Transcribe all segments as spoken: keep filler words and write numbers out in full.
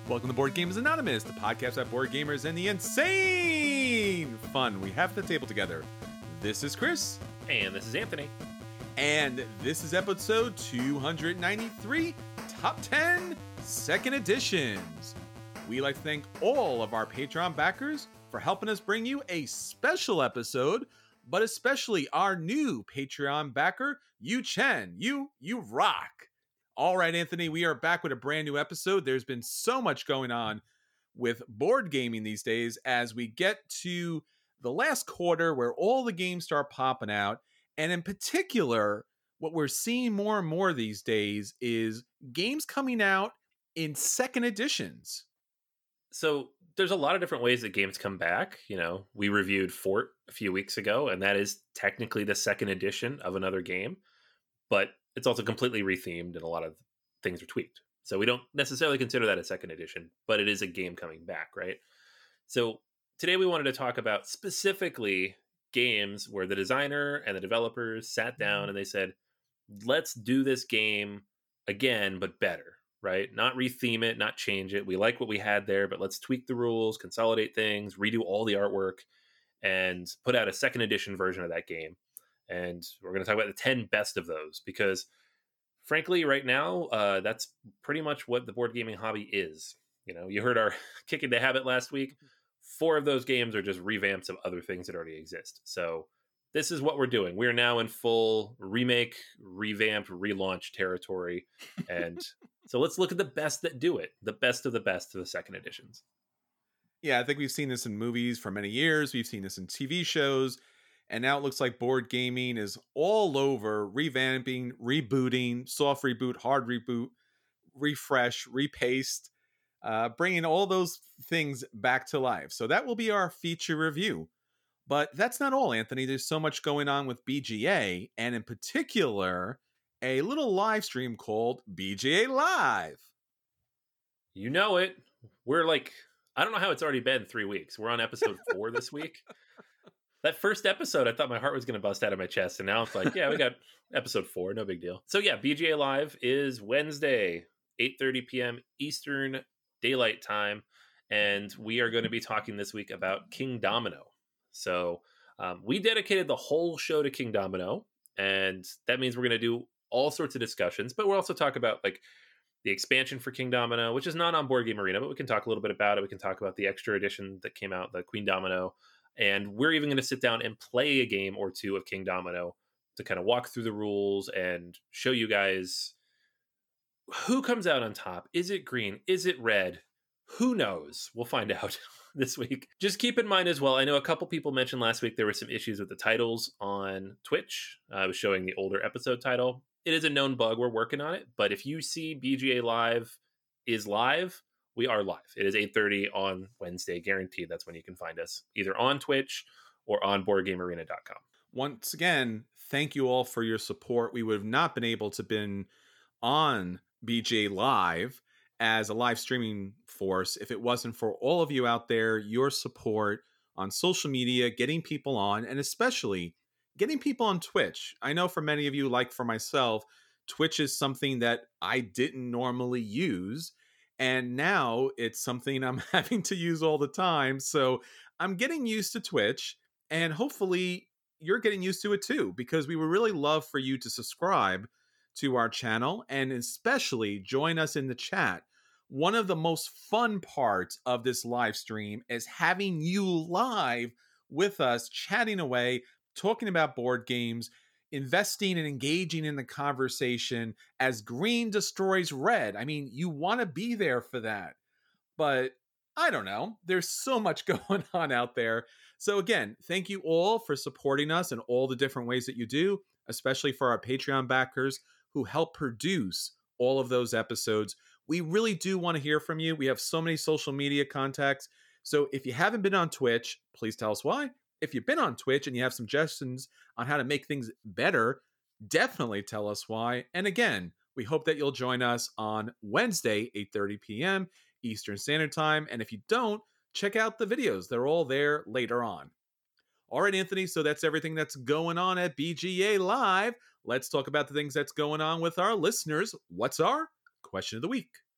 Welcome to Board Gamers Anonymous, the podcast about board gamers and the insane fun we have at the table together. This is Chris. And this is Anthony. And this is episode two ninety-three, Top ten Second Editions. We like to thank all of our Patreon backers for helping us bring you a special episode, but especially our new Patreon backer, Yu Chen. You, you rock. All right, Anthony, we are back with a brand new episode. There's been so much going on with board gaming these days as we get to the last quarter where all the games start popping out. And in particular, what we're seeing more and more these days is games coming out in second editions. So there's a lot of different ways that games come back. You know, we reviewed Fort a few weeks ago, and that is technically the second edition of another game. But it's also completely rethemed and a lot of things are tweaked. So we don't necessarily consider that a second edition, but it is a game coming back, right? So today we wanted to talk about specifically games where the designer and the developers sat down and they said, let's do this game again, but better, right? Not retheme it, not change it. We like what we had there, but let's tweak the rules, consolidate things, redo all the artwork, and put out a second edition version of that game. And we're going to talk about the ten best of those because, frankly, right now, uh, that's pretty much what the board gaming hobby is. You know, you heard our Kicking the Habit last week. Four of those games are just revamps of other things that already exist. So this is what we're doing. We're now in full remake, revamp, relaunch territory. And so let's look at the best that do it. The best of the best of the second editions. Yeah, I think we've seen this in movies for many years. We've seen this in T V shows. And now it looks like board gaming is all over revamping, rebooting, soft reboot, hard reboot, refresh, repaste, uh, bringing all those things back to life. So that will be our feature review. But that's not all, Anthony. There's so much going on with B G A, and in particular, a little live stream called B G A Live. You know it. We're like, I don't know how it's already been three weeks. We're on episode four this week. That first episode, I thought my heart was going to bust out of my chest. And now it's like, yeah, we got episode four. No big deal. So yeah, B G A Live is Wednesday, eight thirty p.m. Eastern Daylight Time. And we are going to be talking this week about Kingdomino. So um, we dedicated the whole show to Kingdomino. And that means we're going to do all sorts of discussions. But we'll also talk about like the expansion for Kingdomino, which is not on Board Game Arena. But we can talk a little bit about it. We can talk about the extra edition that came out, the Queendomino. And we're even going to sit down and play a game or two of Kingdomino to kind of walk through the rules and show you guys who comes out on top. Is it green? Is it red? Who knows? We'll find out this week. Just keep in mind as well, I know a couple people mentioned last week there were some issues with the titles on Twitch. Uh, I was showing the older episode title. It is a known bug. We're working on it. But if you see B G A Live is live, we are live. It is eight thirty on Wednesday, guaranteed. That's when you can find us, either on Twitch or on board game arena dot com. Once again, thank you all for your support. We would have not been able to been on B G A Live as a live streaming force if it wasn't for all of you out there, your support on social media, getting people on, and especially getting people on Twitch. I know for many of you, like for myself, Twitch is something that I didn't normally use. And now it's something I'm having to use all the time. So I'm getting used to Twitch, and hopefully you're getting used to it too, because we would really love for you to subscribe to our channel and especially join us in the chat. One of the most fun parts of this live stream is having you live with us, chatting away, talking about board games, investing and engaging in the conversation as green destroys red. I mean, you want to be there for that. But I don't know. There's so much going on out there. So again, thank you all for supporting us in all the different ways that you do, especially for our Patreon backers who help produce all of those episodes. We really do want to hear from you. We have so many social media contacts. So if you haven't been on Twitch, please tell us why. If you've been on Twitch and you have suggestions on how to make things better, definitely tell us why. And again, we hope that you'll join us on Wednesday, eight thirty p.m. Eastern Standard Time. And if you don't, check out the videos. They're all there later on. All right, Anthony, so that's everything that's going on at B G A Live. Let's talk about the things that's going on with our listeners. What's our question of the week?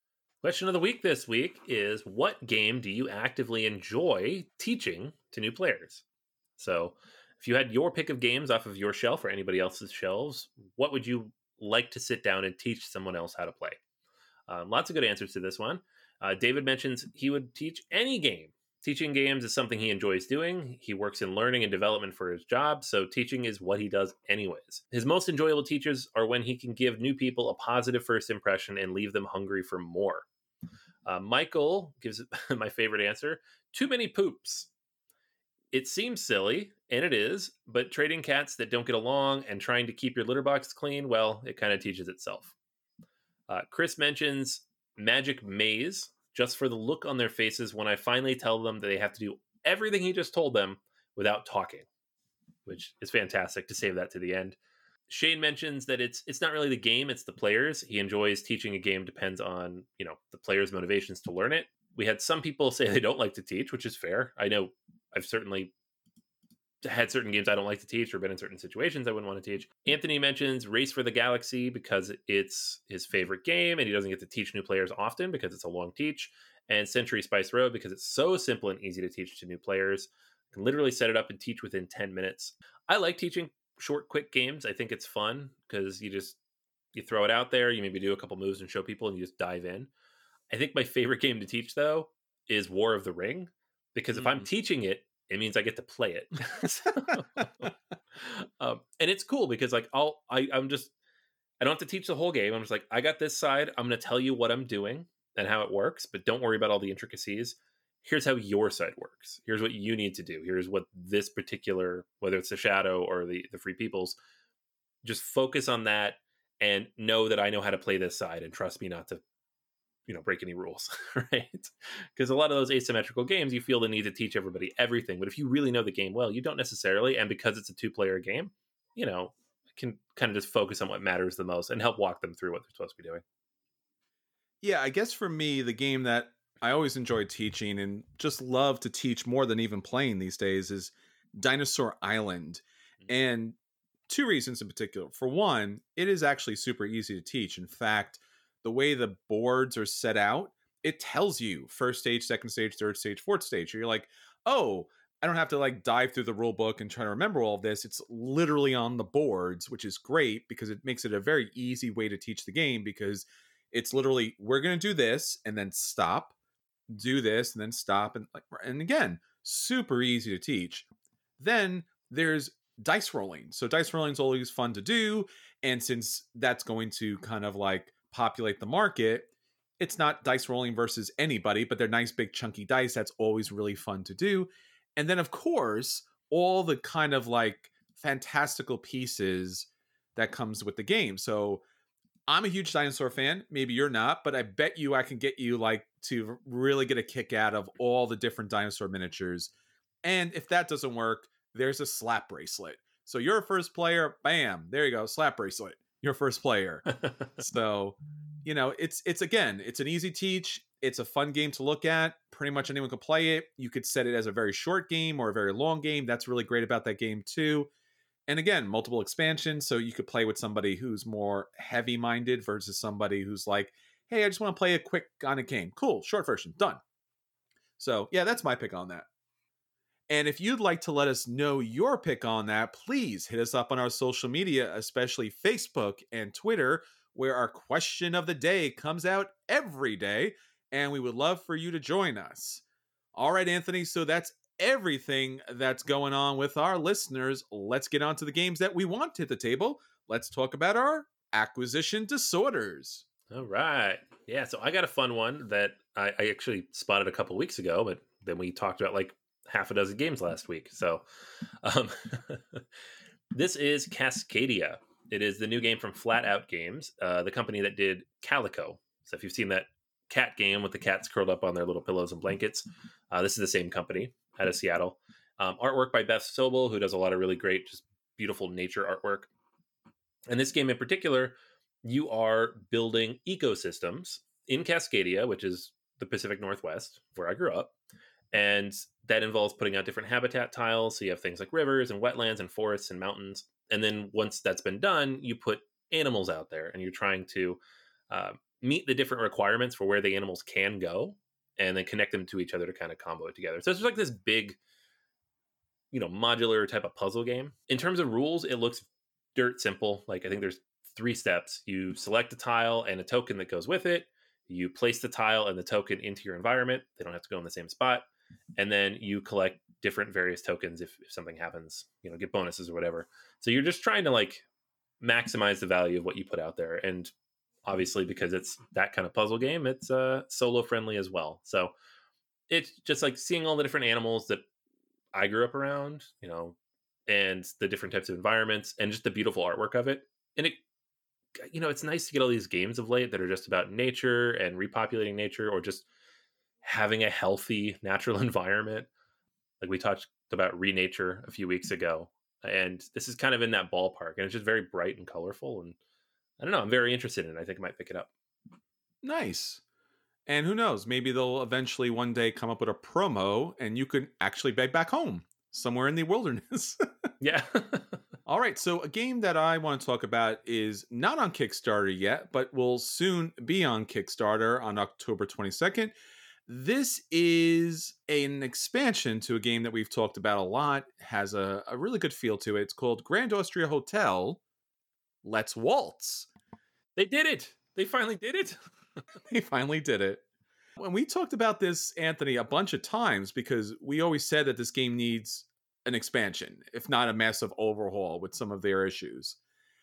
Question of the week this week is, what game do you actively enjoy teaching to new players? So if you had your pick of games off of your shelf or anybody else's shelves, what would you like to sit down and teach someone else how to play? Um, lots of good answers to this one. Uh, David mentions he would teach any game. Teaching games is something he enjoys doing. He works in learning and development for his job, so teaching is what he does anyways. His most enjoyable teachers are when he can give new people a positive first impression and leave them hungry for more. Uh, Michael gives my favorite answer: too many poops. It seems silly, and it is, but trading cats that don't get along and trying to keep your litter box clean, well, it kind of teaches itself. Uh, Chris mentions Magic Maze, just for the look on their faces when I finally tell them that they have to do everything he just told them without talking, which is fantastic to save that to the end. Shane mentions that it's it's not really the game, it's the players. He enjoys teaching a game depends on, you know, the players' motivations to learn it. We had some people say they don't like to teach, which is fair. I know I've certainly had certain games I don't like to teach or been in certain situations I wouldn't want to teach. Anthony mentions Race for the Galaxy because it's his favorite game and he doesn't get to teach new players often because it's a long teach. And Century Spice Road because it's so simple and easy to teach to new players. You can literally set it up and teach within ten minutes. I like teaching short, quick games. I think it's fun because you just, you throw it out there, you maybe do a couple moves and show people and you just dive in. I think my favorite game to teach though is War of the Ring, because if mm. I'm teaching it, it means I get to play it. so, um, and it's cool because like I'll, I, I'm just, I don't have to teach the whole game. I'm just like, I got this side. I'm going to tell you what I'm doing and how it works, but don't worry about all the intricacies. Here's how your side works. Here's what you need to do. Here's what this particular, whether it's the Shadow or the, the Free Peoples, just focus on that and know that I know how to play this side and trust me not to, you know, break any rules, right? Because a lot of those asymmetrical games, you feel the need to teach everybody everything. But if you really know the game well, you don't necessarily. And because it's a two-player game, you know, can kind of just focus on what matters the most and help walk them through what they're supposed to be doing. Yeah, I guess for me, the game that I always enjoy teaching and just love to teach more than even playing these days is Dinosaur Island. And two reasons in particular. For one, it is actually super easy to teach. In fact, the way the boards are set out, it tells you first stage, second stage, third stage, fourth stage. You're like, oh, I don't have to like dive through the rule book and try to remember all of this. It's literally on the boards, which is great because it makes it a very easy way to teach the game, because it's literally, we're going to do this and then stop, do this and then stop. And like, and again, super easy to teach. Then there's dice rolling. So dice rolling is always fun to do. And since that's going to kind of like populate the market, it's not dice rolling versus anybody, but they're nice big chunky dice. That's always really fun to do. And then of course, all the kind of like fantastical pieces that comes with the game. So I'm a huge dinosaur fan. Maybe you're not, but I bet you I can get you like to really get a kick out of all the different dinosaur miniatures. And if that doesn't work, there's a slap bracelet. So you're a first player, bam, there you go, slap bracelet. Your first player. So, you know, it's, it's again, it's an easy teach. It's a fun game to look at. Pretty much anyone can play it. You could set it as a very short game or a very long game. That's really great about that game too. And again, multiple expansions. So you could play with somebody who's more heavy minded versus somebody who's like, hey, I just want to play a quick kind of game. Cool. Short version. Done. So yeah, that's my pick on that. And if you'd like to let us know your pick on that, please hit us up on our social media, especially Facebook and Twitter, where our question of the day comes out every day, and we would love for you to join us. All right, Anthony, so that's everything that's going on with our listeners. Let's get on to the games that we want to the table. Let's talk about our acquisition disorders. All right. Yeah, so I got a fun one that I, I actually spotted a couple weeks ago, but then we talked about like half a dozen games last week. So um, this is Cascadia. It is the new game from Flat Out Games, uh, the company that did Calico. So if you've seen that cat game with the cats curled up on their little pillows and blankets, uh, this is the same company out of Seattle. Um, artwork by Beth Sobel, who does a lot of really great, just beautiful nature artwork. And this game in particular, you are building ecosystems in Cascadia, which is the Pacific Northwest, where I grew up. And that involves putting out different habitat tiles. So you have things like rivers and wetlands and forests and mountains. And then once that's been done, you put animals out there and you're trying to uh, meet the different requirements for where the animals can go, and then connect them to each other to kind of combo it together. So it's just like this big, you know, modular type of puzzle game. In terms of rules, it looks dirt simple. Like I think there's three steps. You select a tile and a token that goes with it. You place the tile and the token into your environment. They don't have to go in the same spot. And then you collect different various tokens if, if something happens, you know, get bonuses or whatever. So you're just trying to like maximize the value of what you put out there. And obviously, because it's that kind of puzzle game, it's uh, solo friendly as well. So it's just like seeing all the different animals that I grew up around, you know, and the different types of environments and just the beautiful artwork of it. And it, you know, it's nice to get all these games of late that are just about nature and repopulating nature, or just having a healthy natural environment. Like we talked about Renature a few weeks ago, and this is kind of in that ballpark, and it's just very bright and colorful. And I don't know, I'm very interested in it. I think I might pick it up. Nice. And who knows, maybe they'll eventually one day come up with a promo and you could actually beg back home somewhere in the wilderness. Yeah. All right, so a game that I want to talk about is not on Kickstarter yet, but will soon be on Kickstarter on October twenty-second. This is an expansion to a game that we've talked about a lot, has a, a really good feel to it. It's called Grand Austria Hotel, Let's Waltz. They did it. They finally did it. They finally did it. When we talked about this, Anthony, a bunch of times, because we always said that this game needs an expansion, if not a massive overhaul with some of their issues.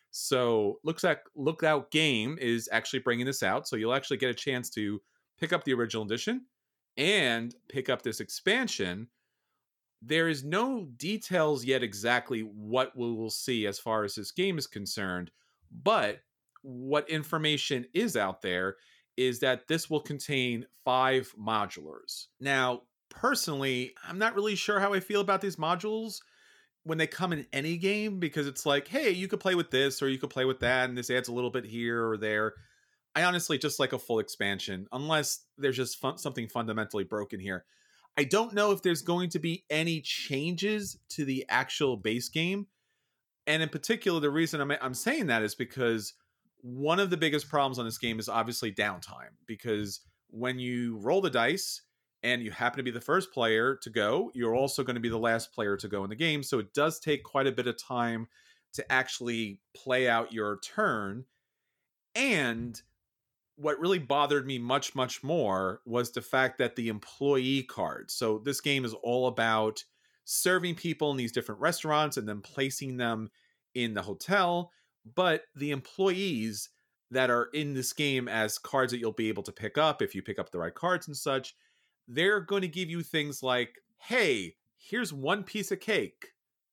So looks like Lookout Game is actually bringing this out. So you'll actually get a chance to pick up the original edition and pick up this expansion. There is no details yet exactly what we will see as far as this game is concerned, but what information is out there is that this will contain five modulars. Now, personally, I'm not really sure how I feel about these modules when they come in any game, because it's like, hey, you could play with this or you could play with that, and this adds a little bit here or there. I honestly just like a full expansion, unless there's just fun- something fundamentally broken here. I don't know if there's going to be any changes to the actual base game. And in particular, the reason I'm, I'm saying that is because one of the biggest problems on this game is obviously downtime. Because when you roll the dice and you happen to be the first player to go, you're also going to be the last player to go in the game. So it does take quite a bit of time to actually play out your turn. And what really bothered me much, much more was the fact that the employee cards. So this game is all about serving people in these different restaurants and then placing them in the hotel. But the employees that are in this game as cards that you'll be able to pick up if you pick up the right cards and such, they're going to give you things like, hey, here's one piece of cake,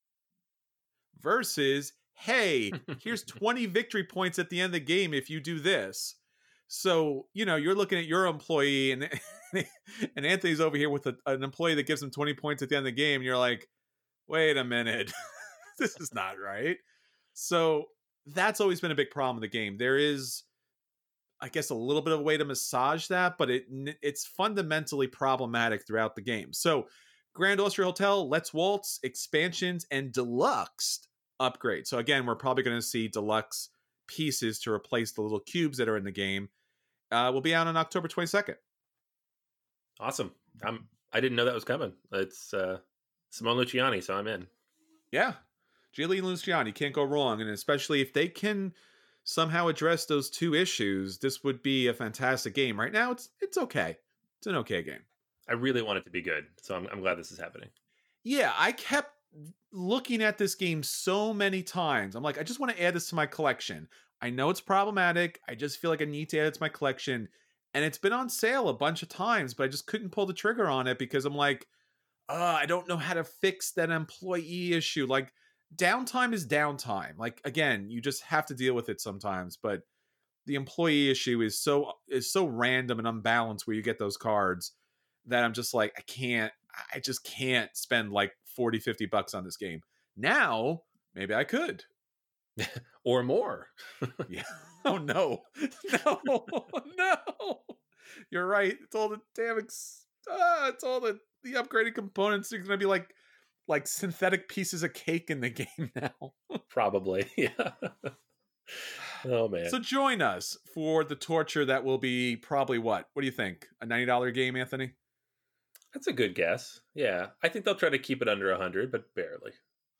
versus, hey, here's twenty victory points at the end of the game if you do this. So, you know, you're looking at your employee, and and Anthony's over here with a, an employee that gives him twenty points at the end of the game. And you're like, wait a minute, this is not right. So that's always been a big problem with the game. There is, I guess, a little bit of a way to massage that, but it it's fundamentally problematic throughout the game. So Grand Austria Hotel, Let's Waltz, expansions, and deluxe upgrades. So again, we're probably going to see deluxe pieces to replace the little cubes that are in the game. Uh, will be out on October twenty-second. Awesome. I'm, I didn't know that was coming. It's uh, Simone Luciani, so I'm in. Yeah. Gillian Luciani, can't go wrong. And especially if they can somehow address those two issues, this would be a fantastic game. Right now, it's it's okay. It's an okay game. I really want it to be good, so I'm, I'm glad this is happening. Yeah, I kept looking at this game so many times. I'm like, I just want to add this to my collection. I know it's problematic. I just feel like I need to add it to my collection. And it's been on sale a bunch of times, but I just couldn't pull the trigger on it because I'm like, uh, I don't know how to fix that employee issue. Like, downtime is downtime. Like, again, you just have to deal with it sometimes. But the employee issue is so is so random and unbalanced where you get those cards that I'm just like, I can't, I just can't spend like forty, fifty bucks on this game. Now, maybe I could. Or more. Yeah. Oh, no. No. No. You're right. It's all the damn, ex- ah, it's all the, the upgraded components. Are going to be like, like synthetic pieces of cake in the game now. Probably. Yeah. Oh man. So join us for the torture that will be probably what? What do you think? A ninety dollars game, Anthony? That's a good guess. Yeah. I think they'll try to keep it under a hundred, but barely.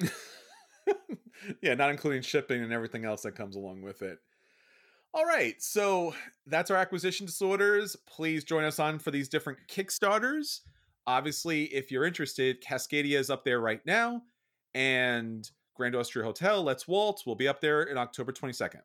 Yeah, not including shipping and everything else that comes along with it. All right, so that's our acquisition disorders. Please join us on for these different Kickstarters. Obviously, if you're interested, Cascadia is up there right now, and Grand Austria Hotel, Let's Waltz, will be up there in October twenty-second.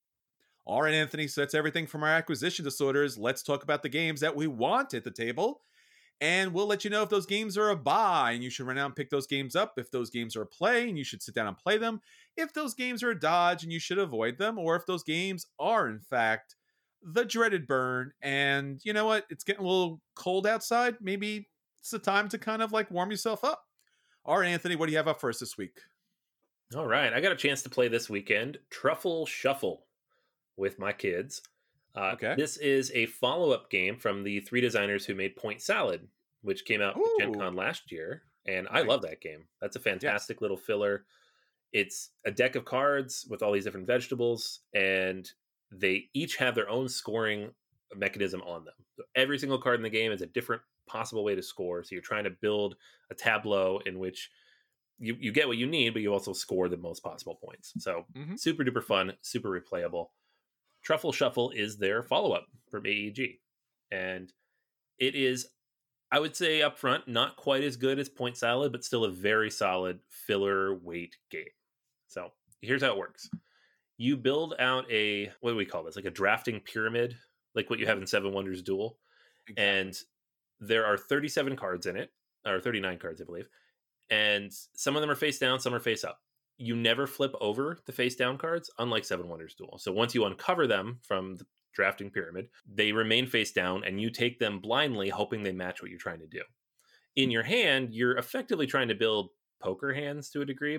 All right, Anthony, so that's everything from our acquisition disorders. Let's talk about the games that we want at the table. And we'll let you know if those games are a buy and you should run out and pick those games up. If those games are a play and you should sit down and play them. If those games are a dodge and you should avoid them. Or if those games are, in fact, the dreaded burn. And you know what? It's getting a little cold outside. Maybe it's the time to kind of like warm yourself up. All right, Anthony, what do you have up for us this week? All right. I got a chance to play this weekend Truffle Shuffle with my kids. Uh, okay. This is a follow-up game from the three designers who made Point Salad, which came out Ooh. at Gen Con last year. And right. I love that game. That's a fantastic yes. little filler. It's a deck of cards with all these different vegetables, and they each have their own scoring mechanism on them. So every single card in the game is a different possible way to score. So you're trying to build a tableau in which you, you get what you need, but you also score the most possible points. So mm-hmm. super duper fun, super replayable. Truffle Shuffle is their follow-up from A E G. And it is, I would say up front, not quite as good as Point Salad, but still a very solid filler weight game. So here's how it works. You build out a, what do we call this? Like a drafting pyramid, like what you have in Seven Wonders Duel. Exactly. And there are thirty-seven cards in it, or thirty-nine cards, I believe. And some of them are face down, some are face up. You never flip over the face down cards, unlike Seven Wonders Duel. So once you uncover them from the drafting pyramid, they remain face down and you take them blindly, hoping they match what you're trying to do. In your hand, you're effectively trying to build poker hands to a degree,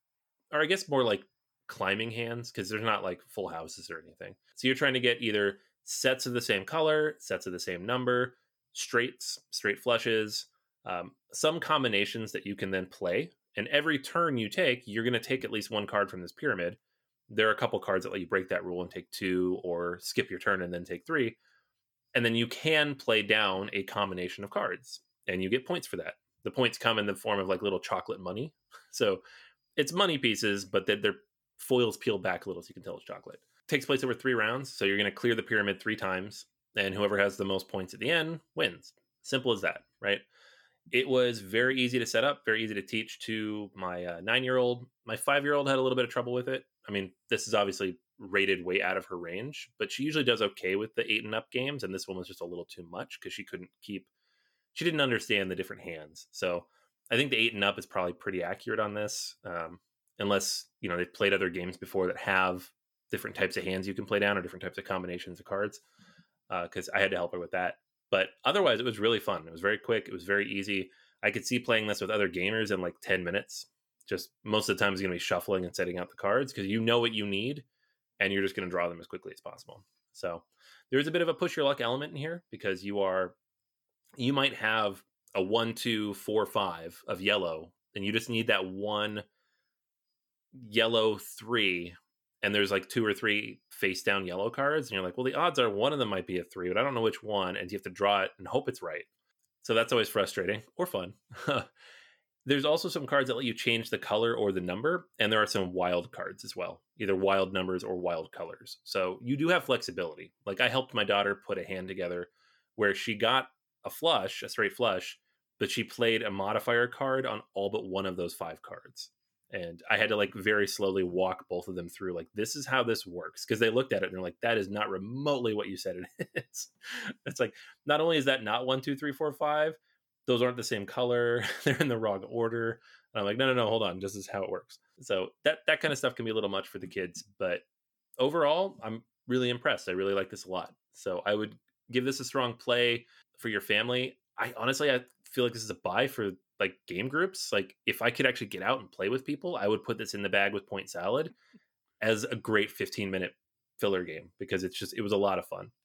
or I guess more like climbing hands, because there's not like full houses or anything. So you're trying to get either sets of the same color, sets of the same number, straights, straight flushes, um, some combinations that you can then play. And every turn you take, you're going to take at least one card from this pyramid. There are a couple cards that let you break that rule and take two, or skip your turn and then take three. And then you can play down a combination of cards, and you get points for that. The points come in the form of like little chocolate money. So it's money pieces, but that their foils peeled back a little so you can tell it's chocolate. It takes place over three rounds. So you're going to clear the pyramid three times, and whoever has the most points at the end wins. Simple as that, right? It was very easy to set up, very easy to teach to my uh, nine-year-old. My five-year-old had a little bit of trouble with it. I mean, this is obviously rated way out of her range, but she usually does okay with the eight and up games, and this one was just a little too much because she couldn't keep, she didn't understand the different hands. So I think the eight and up is probably pretty accurate on this, um, unless, you know, they've played other games before that have different types of hands you can play down or different types of combinations of cards, because uh, I had to help her with that. But otherwise, it was really fun. It was very quick. It was very easy. I could see playing this with other gamers in like ten minutes. Just most of the time, it's going to be shuffling and setting out the cards because you know what you need, and you're just going to draw them as quickly as possible. So there's a bit of a push your luck element in here because you are, you might have a one, two, four, five of yellow, and you just need that one yellow three. And there's like two or three face down yellow cards. And you're like, well, the odds are one of them might be a three, but I don't know which one. And you have to draw it and hope it's right. So that's always frustrating or fun. There's also some cards that let you change the color or the number. And there are some wild cards as well, either wild numbers or wild colors. So you do have flexibility. Like I helped my daughter put a hand together where she got a flush, a straight flush, but she played a modifier card on all but one of those five cards. And I had to like very slowly walk both of them through like, this is how this works. Because they looked at it and they're like, that is not remotely what you said it is. It's like, not only is that not one, two, three, four, five, those aren't the same color. They're in the wrong order. And I'm like, no, no, no, hold on. This is how it works. So that, that kind of stuff can be a little much for the kids. But overall, I'm really impressed. I really like this a lot. So I would give this a strong play for your family. I honestly, I feel like this is a buy for like game groups. Like if I could actually get out and play with people, I would put this in the bag with Point Salad as a great fifteen minute filler game because it's just, it was a lot of fun.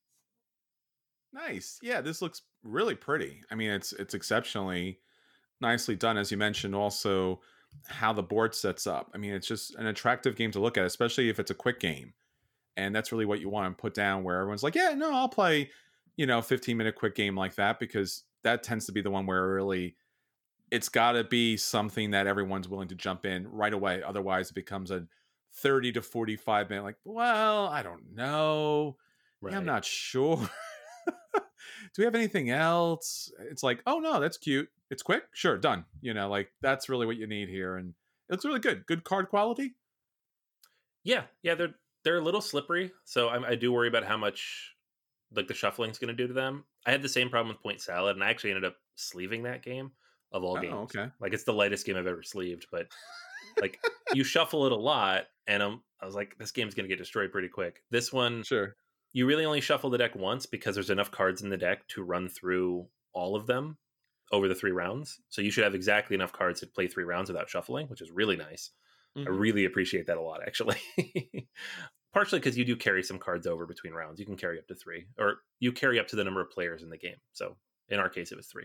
Nice. Yeah. This looks really pretty. I mean, it's, it's exceptionally nicely done. As you mentioned, also how the board sets up. I mean, it's just an attractive game to look at, especially if it's a quick game. And that's really what you want to put down, where everyone's like, yeah, no, I'll play, you know, fifteen minute quick game like that, because that tends to be the one where really it's got to be something that everyone's willing to jump in right away. Otherwise, it becomes a thirty to forty-five minute, like, well, I don't know. Yeah, I'm Right. not sure. Do we have anything else? It's like, oh no, that's cute. It's quick. Sure, done. You know, like that's really what you need here. And it looks really good. Good card quality. Yeah, yeah, they're they're a little slippery, so I, I do worry about how much like the shuffling's going to do to them. I had the same problem with Point Salad, and I actually ended up sleeving that game of all Oh, games. okay. Like it's the lightest game I've ever sleeved, but like you shuffle it a lot, and um, I was like, this game's going to get destroyed pretty quick. This one, Sure. you really only shuffle the deck once because there's enough cards in the deck to run through all of them over the three rounds. So you should have exactly enough cards to play three rounds without shuffling, which is really nice. I Mm-hmm. really appreciate that a lot, actually. Partially because you do carry some cards over between rounds. You can carry up to three, or you carry up to the number of players in the game. So in our case, it was three.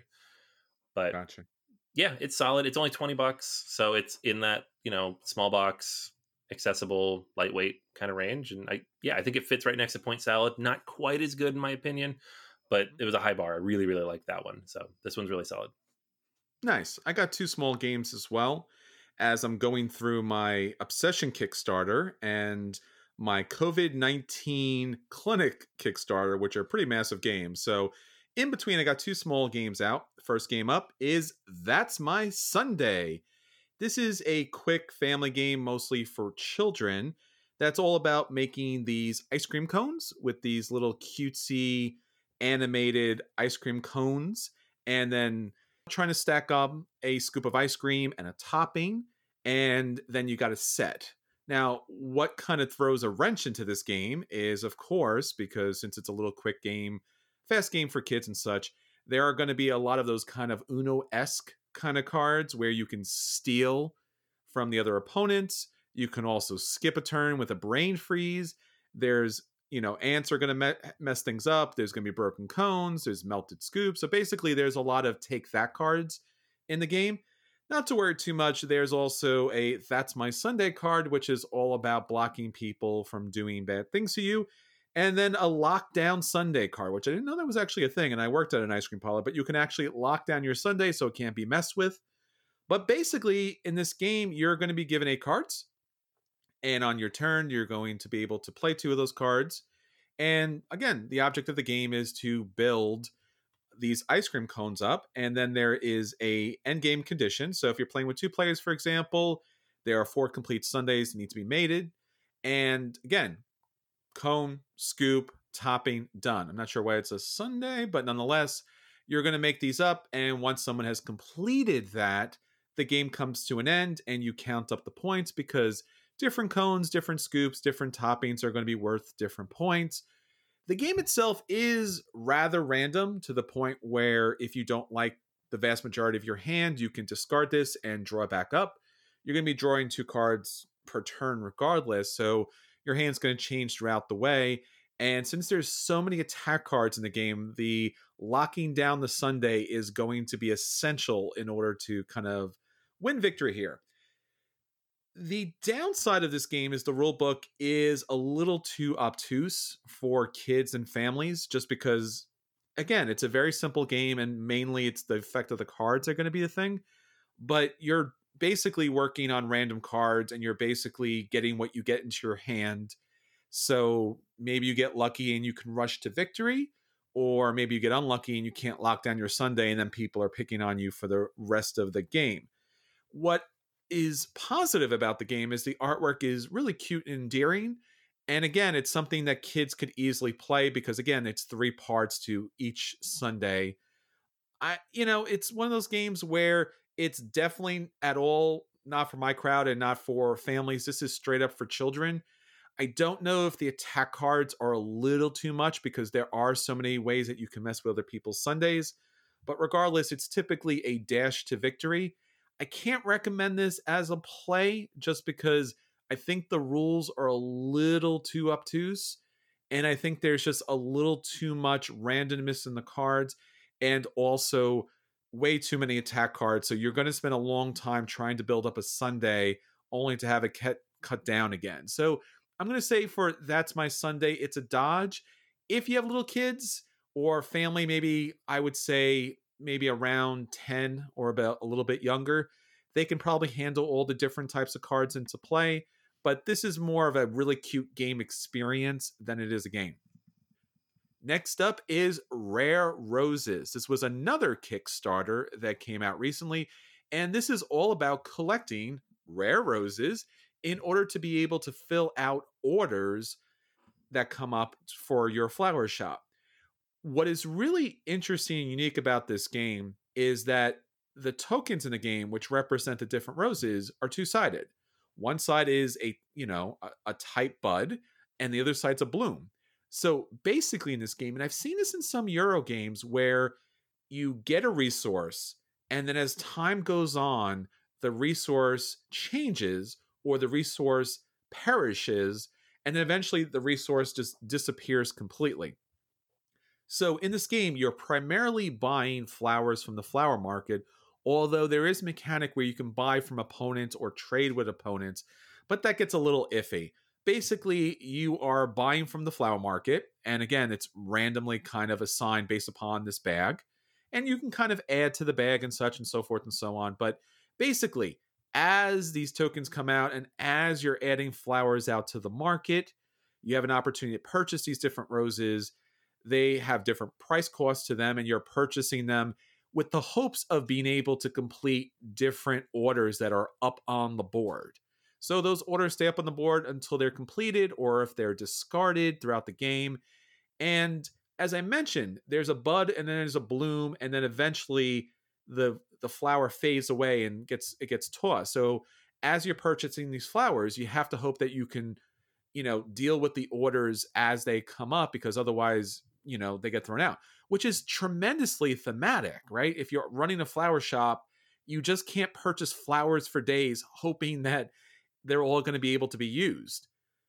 But Gotcha. yeah, it's solid. It's only twenty bucks. So it's in that, you know, small box, accessible, lightweight kind of range. And I, yeah, I think it fits right next to Point Salad. Not quite as good in my opinion, but it was a high bar. I really, really like that one. So this one's really solid. Nice. I got two small games as well, as I'm going through my Obsession Kickstarter and my COVID nineteen Clinic Kickstarter, which are pretty massive games. So in between, I got two small games out. The first game up is That's My Sunday. This is a quick family game, mostly for children, that's all about making these ice cream cones with these little cutesy animated ice cream cones, and then trying to stack up a scoop of ice cream and a topping, and then you got a set. Now, what kind of throws a wrench into this game is, of course, because since it's a little quick game, fast game for kids and such, there are going to be a lot of those kind of Uno-esque kind of cards where you can steal from the other opponents. You can also skip a turn with a brain freeze. There's, you know, ants are going to me- mess things up. There's going to be broken cones. There's melted scoops. So basically, there's a lot of take that cards in the game. Not to worry too much. There's also a That's My Sunday card, which is all about blocking people from doing bad things to you. And then a Lockdown Sunday card, which I didn't know that was actually a thing. And I worked at an ice cream parlor, but you can actually lock down your Sunday so it can't be messed with. But basically, in this game, you're going to be given eight cards. And on your turn, you're going to be able to play two of those cards. And again, the object of the game is to build these ice cream cones up. And then there is a end game condition. So if you're playing with two players, for example, there are four complete Sundays that need to be mated. And again, cone, scoop, topping, done. I'm not sure why it's a Sunday, but nonetheless, you're going to make these up. And once someone has completed that, the game comes to an end and you count up the points, because different cones, different scoops, different toppings are going to be worth different points. The game itself is rather random, to the point where if you don't like the vast majority of your hand, you can discard this and draw it back up. You're going to be drawing two cards per turn regardless, so your hand's going to change throughout the way. And since there's so many attack cards in the game, the locking down the Sunday is going to be essential in order to kind of win victory here. The downside of this game is the rulebook is a little too obtuse for kids and families, just because, again, it's a very simple game and mainly it's the effect of the cards are going to be the thing. But you're basically working on random cards and you're basically getting what you get into your hand. So maybe you get lucky and you can rush to victory, or maybe you get unlucky and you can't lock down your Sunday and then people are picking on you for the rest of the game. What is positive about the game is the artwork is really cute and endearing. And again, it's something that kids could easily play because, again, it's three parts to each Sunday. I, you know, it's one of those games where it's definitely at all not for my crowd and not for families. This is straight up for children. I don't know if the attack cards are a little too much because there are so many ways that you can mess with other people's Sundays. But regardless, it's typically a dash to victory. I can't recommend this as a play just because I think the rules are a little too obtuse. And I think there's just a little too much randomness in the cards and also way too many attack cards. So you're going to spend a long time trying to build up a Sunday only to have it cut, cut down again. So I'm going to say for That's My Sunday, it's a dodge. If you have little kids or family, maybe I would say maybe around ten or about a little bit younger, they can probably handle all the different types of cards into play. But this is more of a really cute game experience than it is a game. Next up is Rare Roses. This was another Kickstarter that came out recently, and this is all about collecting rare roses in order to be able to fill out orders that come up for your flower shop. What is really interesting and unique about this game is that the tokens in the game, which represent the different roses, are two-sided. One side is a, you know, a, a type bud, and the other side's a bloom. So basically in this game, and I've seen this in some Euro games where you get a resource, and then as time goes on, the resource changes or the resource perishes, and then eventually the resource just disappears completely. So in this game, you're primarily buying flowers from the flower market, although there is a mechanic where you can buy from opponents or trade with opponents, but that gets a little iffy. Basically, you are buying from the flower market, and again, it's randomly kind of assigned based upon this bag, and you can kind of add to the bag and such and so forth and so on. But basically, as these tokens come out and as you're adding flowers out to the market, you have an opportunity to purchase these different roses. They have different price costs to them, and you're purchasing them with the hopes of being able to complete different orders that are up on the board. So those orders stay up on the board until they're completed or if they're discarded throughout the game. And as I mentioned, there's a bud and then there's a bloom, and then eventually the the flower fades away and gets it gets tossed. So as you're purchasing these flowers, you have to hope that you can, you know, deal with the orders as they come up, because otherwise, you know, they get thrown out, which is tremendously thematic, right? If you're running a flower shop, you just can't purchase flowers for days hoping that they're all going to be able to be used.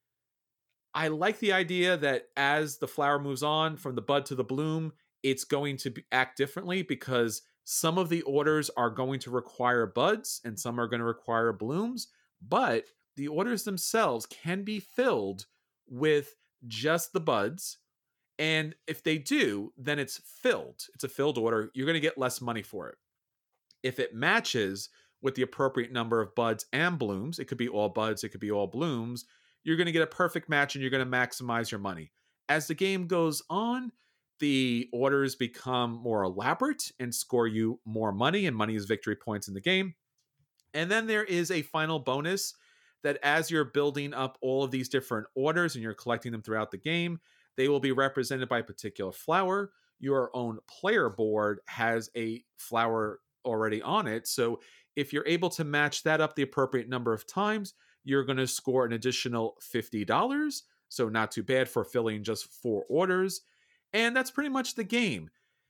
I like the idea that as the flower moves on from the bud to the bloom, it's going to be, act differently, because some of the orders are going to require buds and some are going to require blooms, but the orders themselves can be filled with just the buds. And if they do, then it's filled. It's a filled order. You're going to get less money for it. If it matches with the appropriate number of buds and blooms, it could be all buds, it could be all blooms, you're going to get a perfect match and you're going to maximize your money. As the game goes on, the orders become more elaborate and score you more money, and money is victory points in the game. And then there is a final bonus that as you're building up all of these different orders and you're collecting them throughout the game, they will be represented by a particular flower. Your own player board has a flower already on it. So if you're able to match that up the appropriate number of times, you're going to score an additional fifty dollars. So not too bad for filling just four orders. And that's pretty much the game.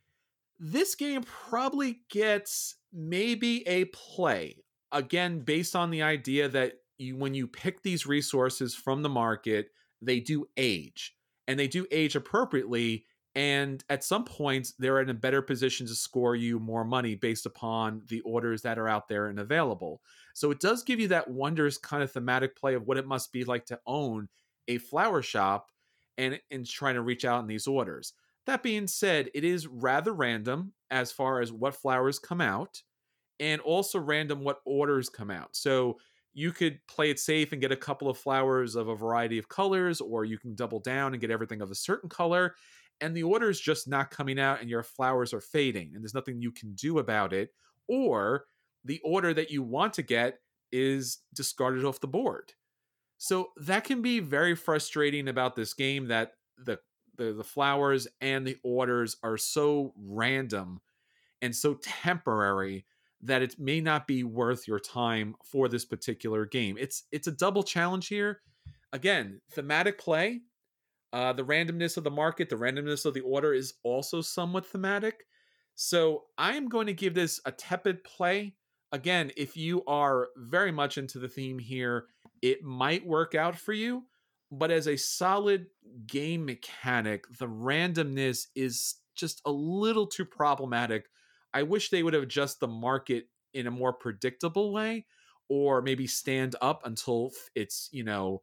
This game probably gets maybe a play. Again, based on the idea that you, when you pick these resources from the market, they do age. And they do age appropriately. And at some points, they're in a better position to score you more money based upon the orders that are out there and available. So it does give you that wondrous kind of thematic play of what it must be like to own a flower shop and, and trying to reach out in these orders. That being said, it is rather random as far as what flowers come out, and also random what orders come out. So you could play it safe and get a couple of flowers of a variety of colors, or you can double down and get everything of a certain color. And the order is just not coming out and your flowers are fading and there's nothing you can do about it. Or the order that you want to get is discarded off the board. So that can be very frustrating about this game, that the the, the flowers and the orders are so random and so temporary that it may not be worth your time for this particular game. It's it's a double challenge here. Again, thematic play. Uh, the randomness of the market, the randomness of the order is also somewhat thematic. So I am going to give this a tepid play. Again, if you are very much into the theme here, it might work out for you. But as a solid game mechanic, the randomness is just a little too problematic. I wish they would have adjusted the market in a more predictable way, or maybe stand up until it's, you know,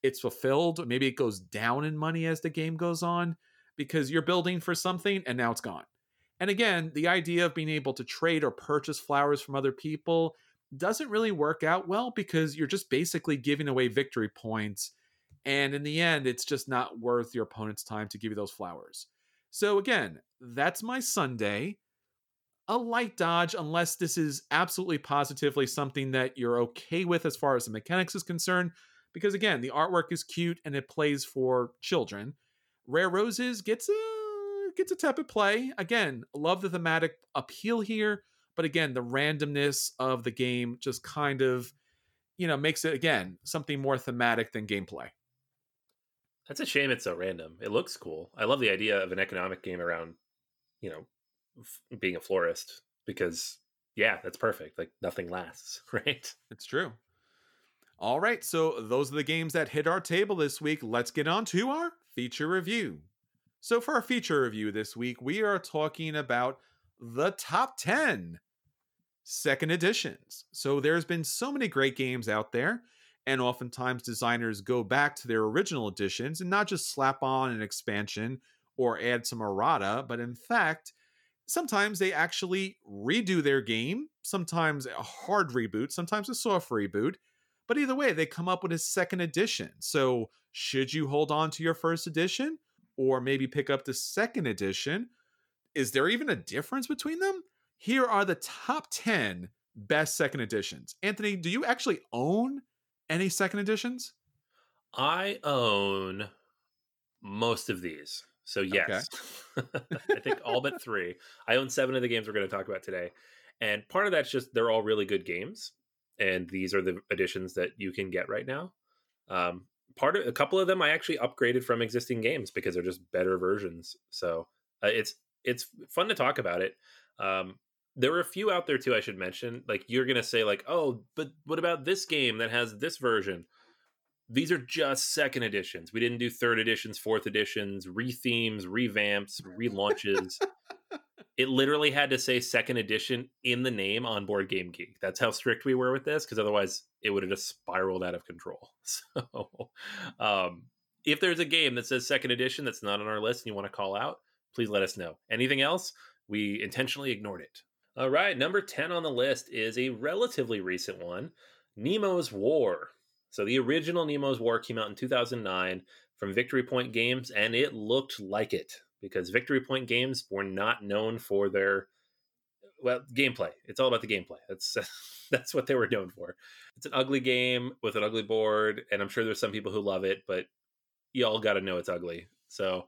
it's fulfilled. Maybe it goes down in money as the game goes on because you're building for something and now it's gone. And again, the idea of being able to trade or purchase flowers from other people doesn't really work out well because you're just basically giving away victory points. And in the end, it's just not worth your opponent's time to give you those flowers. So again, that's my Sunday. A light dodge, unless this is absolutely positively something that you're okay with as far as the mechanics is concerned. Because again, the artwork is cute and it plays for children. Rare Roses gets a gets a tepid play. Again, love the thematic appeal here, but again, the randomness of the game just kind of, you know, makes it again something more thematic than gameplay. That's a shame it's so random. It looks cool. I love the idea of an economic game around, you know, f- being a florist because yeah, that's perfect. Like nothing lasts, right? It's true. All right, so those are the games that hit our table this week. Let's get on to our feature review. So for our feature review this week, we are talking about the top ten second editions. So there's been so many great games out there, and oftentimes designers go back to their original editions and not just slap on an expansion or add some errata, but in fact, sometimes they actually redo their game, sometimes a hard reboot, sometimes a soft reboot. But either way, they come up with a second edition. So should you hold on to your first edition or maybe pick up the second edition? Is there even a difference between them? Here are the top ten best second editions. Anthony, do you actually own any second editions? I own most of these. So yes, okay. I think all but three. I own seven of the games we're going to talk about today. And part of that's just they're all really good games. And these are the editions that you can get right now. Um, part of a couple of them I actually upgraded from existing games because they're just better versions. So uh, it's it's fun to talk about it. Um, there were a few out there too I should mention. Like you're gonna say like, oh, but what about this game that has this version? These are just second editions. We didn't do third editions, fourth editions, rethemes, revamps, relaunches. It literally had to say second edition in the name on Board Game Geek. That's how strict we were with this, because otherwise it would have just spiraled out of control. So um, if there's a game that says second edition that's not on our list and you want to call out, please let us know. Anything else? We intentionally ignored it. All right, number ten on the list is a relatively recent one, Nemo's War. So the original Nemo's War came out in two thousand nine from Victory Point Games, and it looked like it. Because Victory Point Games were not known for their, well, gameplay. It's all about the gameplay. That's that's what they were known for. It's an ugly game with an ugly board, and I'm sure there's some people who love it, but you all got to know it's ugly. So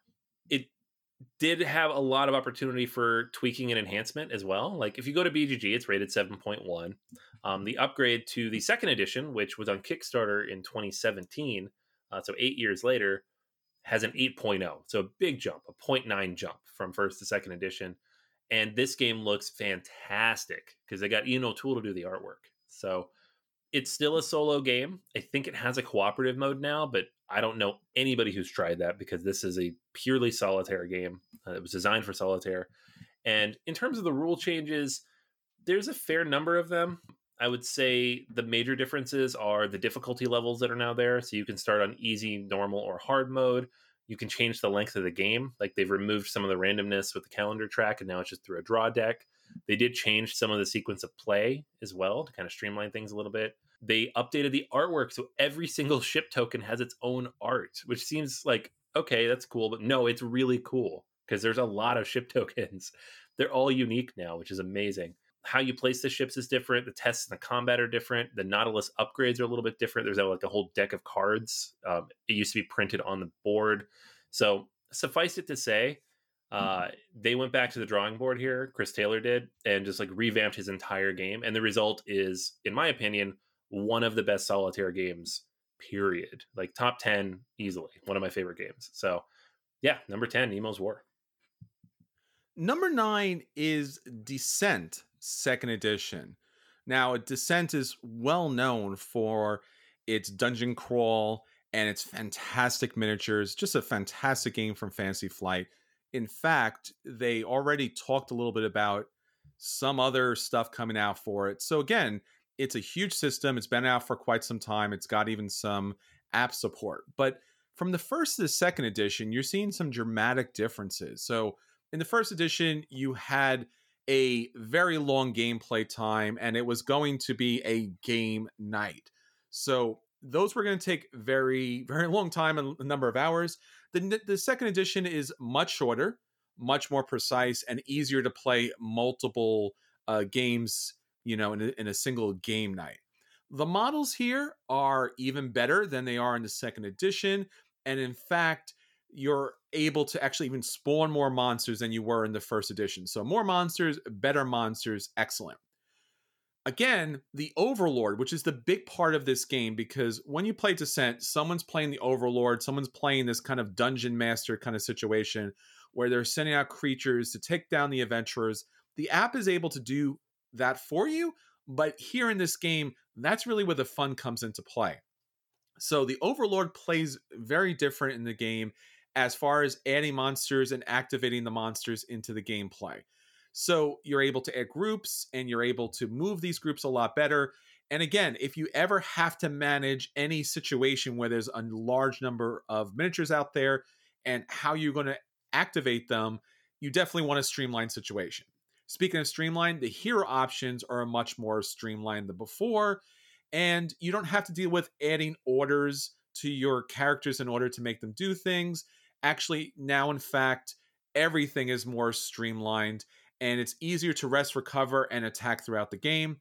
it did have a lot of opportunity for tweaking and enhancement as well. Like if you go to B G G, it's rated seven point one. Um, the upgrade to the second edition, which was on Kickstarter in twenty seventeen, uh, so eight years later, has an eight point oh. So a big jump, a zero point nine jump from first to second edition. And this game looks fantastic because they got Ian O'Toole to do the artwork. So it's still a solo game. I think it has a cooperative mode now, but I don't know anybody who's tried that because this is a purely solitaire game. Uh, it was designed for solitaire. And in terms of the rule changes, there's a fair number of them. I would say the major differences are the difficulty levels that are now there. So you can start on easy, normal, or hard mode. You can change the length of the game. Like they've removed some of the randomness with the calendar track, and now it's just through a draw deck. They did change some of the sequence of play as well to kind of streamline things a little bit. They updated the artwork, so every single ship token has its own art, which seems like, okay, that's cool. But no, it's really cool because there's a lot of ship tokens. They're all unique now, which is amazing. How you place the ships is different. The tests and the combat are different. The Nautilus upgrades are a little bit different. There's like a whole deck of cards. Um, it used to be printed on the board. So suffice it to say, uh, they went back to the drawing board here. Chris Taylor did, and just like revamped his entire game. And the result is, in my opinion, one of the best solitaire games, period. Like top ten easily. One of my favorite games. So yeah, number ten, Nemo's War. Number nine is Descent second edition. Now, Descent is well known for its dungeon crawl and its fantastic miniatures. Just a fantastic game from Fantasy Flight. In fact, they already talked a little bit about some other stuff coming out for it. So again, it's a huge system. It's been out for quite some time. It's got even some app support. But from the first to the second edition, you're seeing some dramatic differences. So in the first edition, you had a very long gameplay time, and it was going to be a game night. So those were going to take very, very long time and a number of hours. The, the second edition is much shorter, much more precise, and easier to play multiple uh, games, you know, in a, in a single game night. The models here are even better than they are in the second edition. And in fact, you're able to actually even spawn more monsters than you were in the first edition. So more monsters, better monsters, excellent. Again, the Overlord, which is the big part of this game, because when you play Descent, someone's playing the Overlord, someone's playing this kind of dungeon master kind of situation where they're sending out creatures to take down the adventurers. The app is able to do that for you, but here in this game, that's really where the fun comes into play. So the Overlord plays very different in the game as far as adding monsters and activating the monsters into the gameplay. So you're able to add groups and you're able to move these groups a lot better. And again, if you ever have to manage any situation where there's a large number of miniatures out there and how you're going to activate them, you definitely want a streamlined situation. Speaking of streamlined, the hero options are much more streamlined than before. And you don't have to deal with adding orders to your characters in order to make them do things. Actually, now, in fact, everything is more streamlined, and it's easier to rest, recover, and attack throughout the game.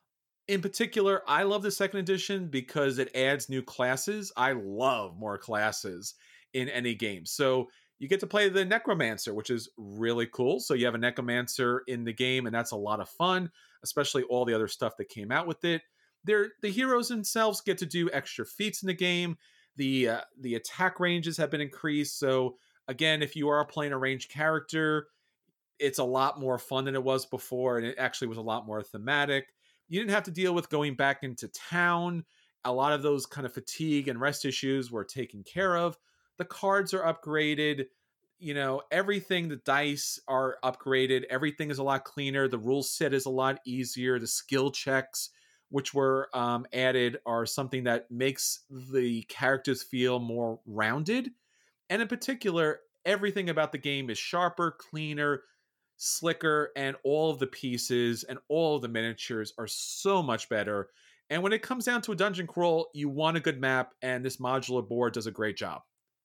In particular, I love the second edition because it adds new classes. I love more classes in any game. So you get to play the Necromancer, which is really cool. So you have a Necromancer in the game, and that's a lot of fun, especially all the other stuff that came out with it. They're, the heroes themselves get to do extra feats in the game. The uh, the attack ranges have been increased. So again, if you are playing a ranged character, it's a lot more fun than it was before, and it actually was a lot more thematic. You didn't have to deal with going back into town. A lot of those kind of fatigue and rest issues were taken care of. The cards are upgraded. You know, everything, the dice are upgraded. Everything is a lot cleaner. The rule set is a lot easier. The skill checks, which were um, added, are something that makes the characters feel more rounded. And in particular, everything about the game is sharper, cleaner, slicker, and all of the pieces and all of the miniatures are so much better. And when it comes down to a dungeon crawl, you want a good map, and this modular board does a great job.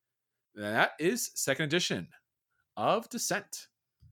That is second edition of Descent.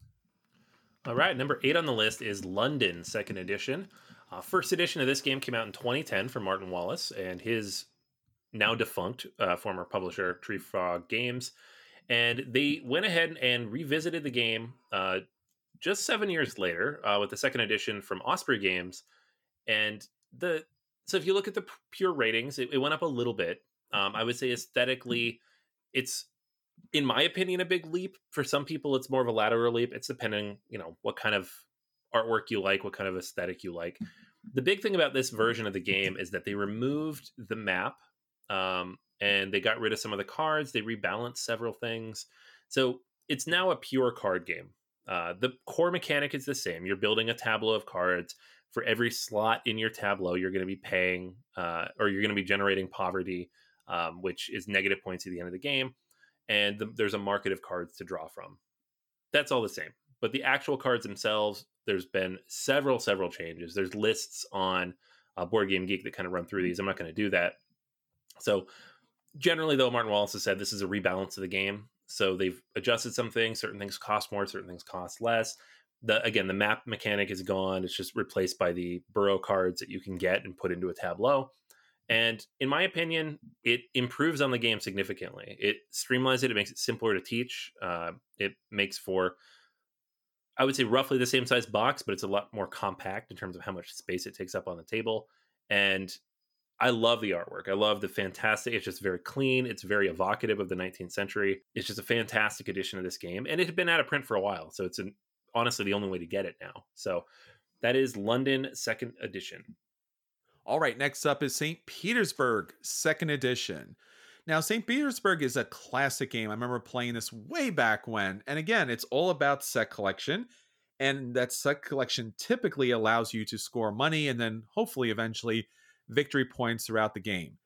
All right, number eight on the list is London, second edition. Uh, first edition of this game came out in twenty ten from Martin Wallace and his now defunct uh, former publisher, Tree Frog Games. And they went ahead and revisited the game uh, just seven years later uh, with the second edition from Osprey Games. And the so if you look at the pure ratings, it, it went up a little bit. Um, I would say aesthetically, it's, in my opinion, a big leap. For some people, it's more of a lateral leap. It's depending, you know, what kind of artwork you like, what kind of aesthetic you like. The big thing about this version of the game is that they removed the map um, and they got rid of some of the cards. They rebalanced several things. So it's now a pure card game. Uh, the core mechanic is the same. You're building a tableau of cards. For every slot in your tableau, you're going to be paying uh, or you're going to be generating poverty, um, which is negative points at the end of the game. And the, there's a market of cards to draw from. That's all the same. But the actual cards themselves, there's been several, several changes. There's lists on uh, Board Game Geek that kind of run through these. I'm not going to do that. So generally, though, Martin Wallace has said this is a rebalance of the game. So they've adjusted some things. Certain things cost more. Certain things cost less. The Again, the map mechanic is gone. It's just replaced by the burrow cards that you can get and put into a tableau. And in my opinion, it improves on the game significantly. It streamlines it. It makes it simpler to teach. Uh, it makes for, I would say, roughly the same size box, but it's a lot more compact in terms of how much space it takes up on the table. And I love the artwork. I love the fantastic, it's just very clean. It's very evocative of the nineteenth century. It's just a fantastic edition of this game. And it had been out of print for a while. So it's an, honestly the only way to get it now. So that is London second edition. All right, next up is Saint Petersburg second edition. Now, Saint Petersburg is a classic game. I remember playing this way back when. And again, it's all about set collection. And that set collection typically allows you to score money and then hopefully eventually victory points throughout the game.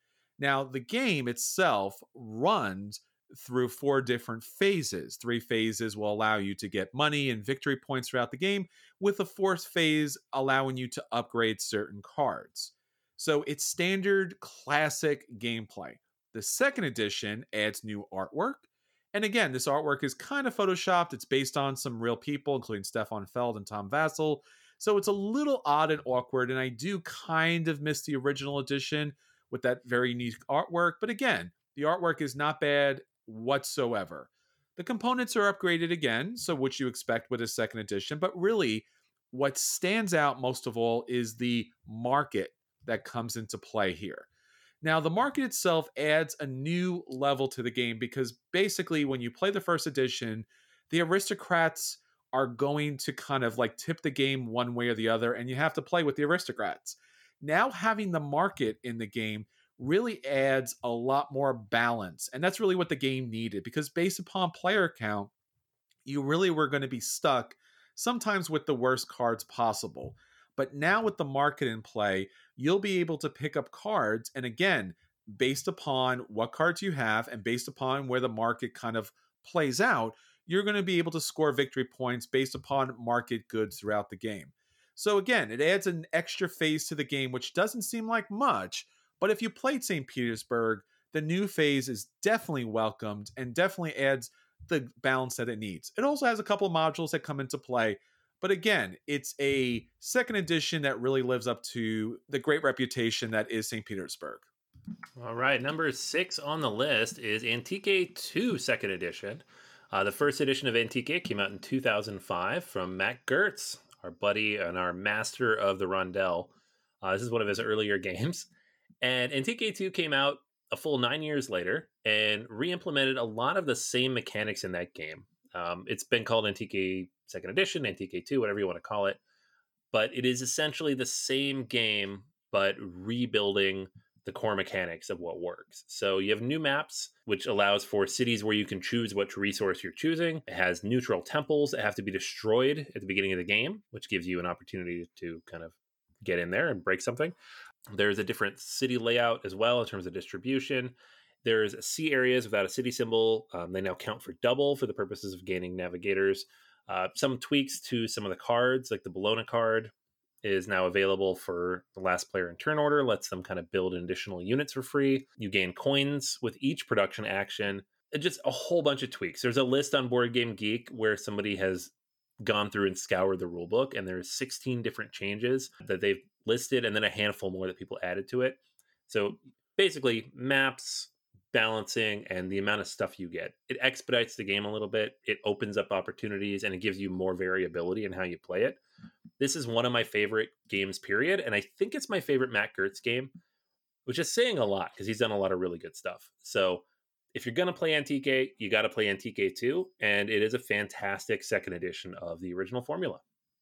Now, the game itself runs through four different phases. Three phases will allow you to get money and victory points throughout the game, with the fourth phase allowing you to upgrade certain cards. So it's standard classic gameplay. The second edition adds new artwork. And again, this artwork is kind of photoshopped. It's based on some real people, including Stefan Feld and Tom Vassell. So it's a little odd and awkward. And I do kind of miss the original edition with that very unique artwork. But again, the artwork is not bad whatsoever. The components are upgraded again, so what you expect with a second edition. But really, what stands out most of all is the market that comes into play here. Now, the market itself adds a new level to the game because basically when you play the first edition, the aristocrats are going to kind of like tip the game one way or the other, and you have to play with the aristocrats. Now, having the market in the game really adds a lot more balance, and that's really what the game needed, because based upon player count, you really were going to be stuck sometimes with the worst cards possible. But now with the market in play, you'll be able to pick up cards. And again, based upon what cards you have and based upon where the market kind of plays out, you're going to be able to score victory points based upon market goods throughout the game. So again, it adds an extra phase to the game, which doesn't seem like much. But if you played Saint Petersburg, the new phase is definitely welcomed and definitely adds the balance that it needs. It also has a couple of modules that come into play. But again, it's a second edition that really lives up to the great reputation that is Saint Petersburg. All right, number six on the list is Antique two second edition. Uh, the first edition of Antique came out in two thousand five from Matt Gertz, our buddy and our master of the rondel. Uh, this is one of his earlier games. And Antique two came out a full nine years later and re-implemented a lot of the same mechanics in that game. Um, it's been called Antique second edition, Antique two, whatever you want to call it. But it is essentially the same game, but rebuilding the core mechanics of what works. So you have new maps, which allows for cities where you can choose which resource you're choosing. It has neutral temples that have to be destroyed at the beginning of the game, which gives you an opportunity to kind of get in there and break something. There's a different city layout as well in terms of distribution. There's sea areas without a city symbol. Um, they now count for double for the purposes of gaining navigators. Uh, some tweaks to some of the cards, like the Bologna card, is now available for the last player in turn order, lets them kind of build additional units for free. You gain coins with each production action. And just a whole bunch of tweaks. There's a list on Board Game Geek where somebody has gone through and scoured the rulebook, and there's sixteen different changes that they've listed, and then a handful more that people added to it. So basically, maps, balancing, and the amount of stuff you get. It expedites the game a little bit. It opens up opportunities, and it gives you more variability in how you play it. This is one of my favorite games, period. And I think it's my favorite Matt Gertz game, which is saying a lot because he's done a lot of really good stuff. So if you're going to play Antique, you got to play Antique two. And it is a fantastic second edition of the original formula.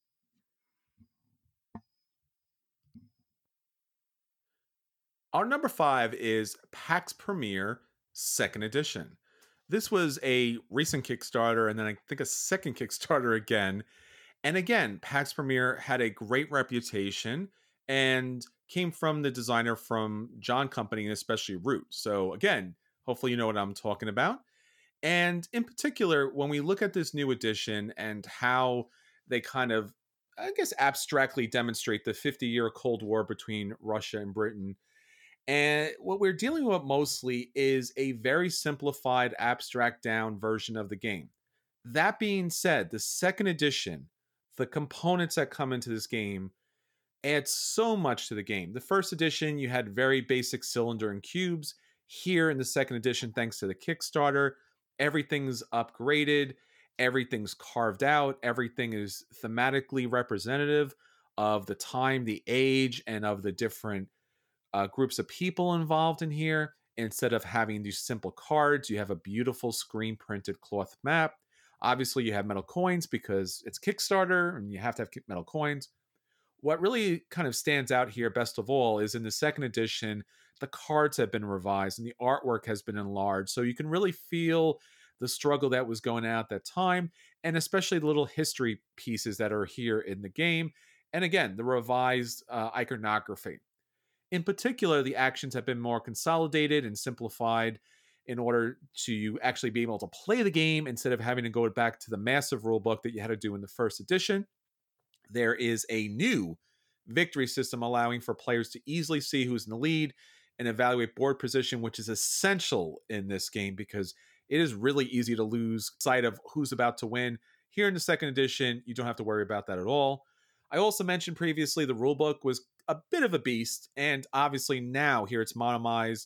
Our number five is PAX Premier second edition. This was a recent Kickstarter, and then I think a second Kickstarter again. And again, PAX Premier had a great reputation and came from the designer from John Company, and especially Root. So again, hopefully you know what I'm talking about. And in particular, when we look at this new edition and how they kind of, I guess, abstractly demonstrate the fifty-year Cold War between Russia and Britain, and what we're dealing with mostly is a very simplified, abstract down version of the game. That being said, the second edition, the components that come into this game add so much to the game. The first edition, you had very basic cylinder and cubes. Here in the second edition, thanks to the Kickstarter, everything's upgraded, everything's carved out, everything is thematically representative of the time, the age, and of the different uh, groups of people involved in here. Instead of having these simple cards, you have a beautiful screen printed cloth map. Obviously, you have metal coins because it's Kickstarter and you have to have metal coins. What really kind of stands out here, best of all, is in the second edition, the cards have been revised and the artwork has been enlarged. So you can really feel the struggle that was going on at that time, and especially the little history pieces that are here in the game. And again, the revised uh, iconography. In particular, the actions have been more consolidated and simplified in order to actually be able to play the game instead of having to go back to the massive rulebook that you had to do in the first edition. There is a new victory system allowing for players to easily see who's in the lead and evaluate board position, which is essential in this game because it is really easy to lose sight of who's about to win. Here in the second edition, you don't have to worry about that at all. I also mentioned previously the rulebook was a bit of a beast, and obviously now here it's monomized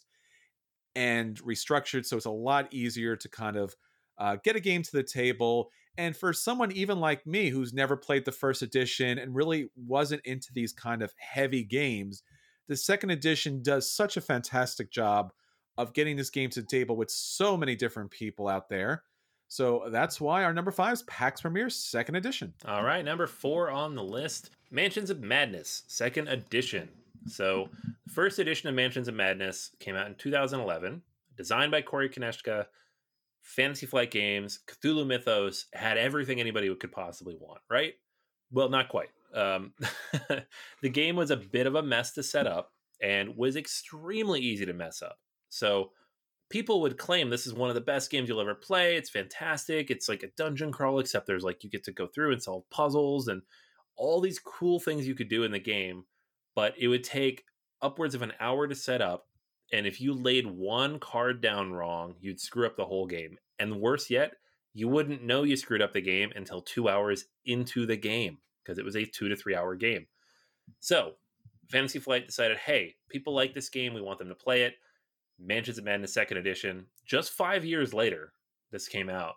and restructured, so it's a lot easier to kind of uh, get a game to the table. And for someone even like me who's never played the first edition and really wasn't into these kind of heavy games, the second edition does such a fantastic job of getting this game to the table with so many different people out there. So that's why our number five is PAX Premier second edition. All right, number four on the list, Mansions of Madness second edition. So the first edition of Mansions of Madness came out in two thousand eleven, designed by Corey Konechka, Fantasy Flight Games, Cthulhu Mythos, had everything anybody could possibly want, right? Well, not quite. Um, the game was a bit of a mess to set up and was extremely easy to mess up. So people would claim this is one of the best games you'll ever play. It's fantastic. It's like a dungeon crawl, except there's like you get to go through and solve puzzles and all these cool things you could do in the game. But it would take upwards of an hour to set up. And if you laid one card down wrong, you'd screw up the whole game. And worse yet, you wouldn't know you screwed up the game until two hours into the game because it was a two to three hour game. So Fantasy Flight decided, hey, people like this game. We want them to play it. Mansions of Madness second edition. Just five years later, this came out.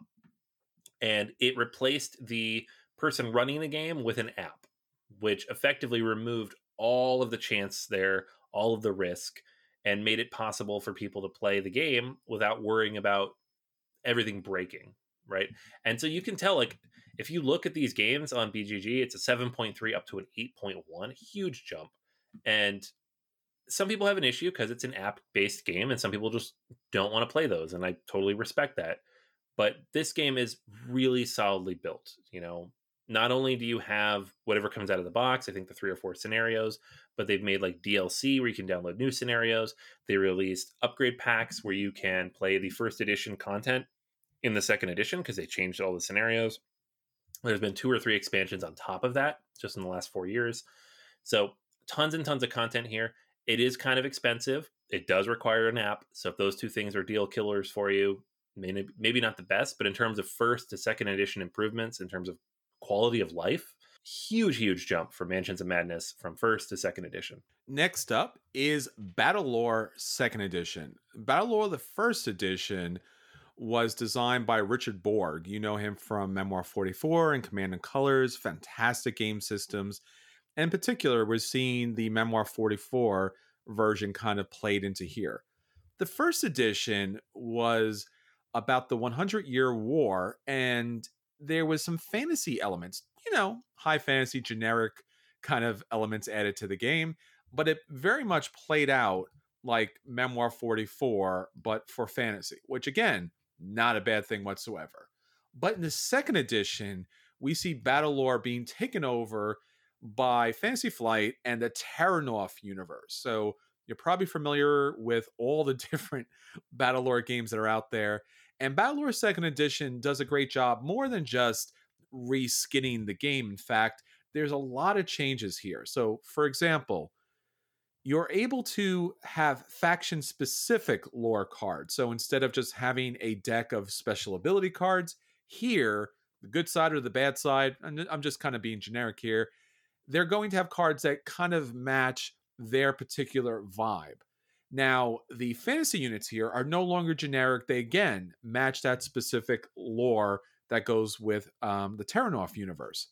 And it replaced the person running the game with an app, which effectively removed all of the chance there, all of the risk, and made it possible for people to play the game without worrying about everything breaking, right? And so you can tell, like, if you look at these games on B G G, it's a seven point three up to an eight point one, huge jump. And some people have an issue because it's an app-based game, and some people just don't want to play those, and I totally respect that. But this game is really solidly built, you know. Not only do you have whatever comes out of the box, I think the three or four scenarios, but they've made like D L C where you can download new scenarios. They released upgrade packs where you can play the first edition content in the second edition because they changed all the scenarios. There's been two or three expansions on top of that just in the last four years. So tons and tons of content here. It is kind of expensive. It does require an app. So if those two things are deal killers for you, maybe, maybe not the best, but in terms of first to second edition improvements, in terms of quality of life, huge, huge jump for Mansions of Madness from first to second edition. Next up is Battlelore second edition. Battlelore, the first edition, was designed by Richard Borg. You know him from Memoir forty-four and Command and Colors, fantastic game systems. And in particular, we're seeing the Memoir forty-four version kind of played into here. The first edition was about the hundred-year war, and there was some fantasy elements, you know, high fantasy, generic kind of elements added to the game, but it very much played out like Memoir forty-four, but for fantasy, which again, not a bad thing whatsoever. But in the second edition, we see Battlelore being taken over by Fantasy Flight and the Terranov universe. So you're probably familiar with all the different Battlelore games that are out there. And Battlelore second edition does a great job, more than just reskinning the game. In fact, there's a lot of changes here. So, for example, you're able to have faction-specific lore cards. So instead of just having a deck of special ability cards, here, the good side or the bad side, and I'm just kind of being generic here, they're going to have cards that kind of match their particular vibe. Now, the fantasy units here are no longer generic. They, again, match that specific lore that goes with um, the Terranov universe.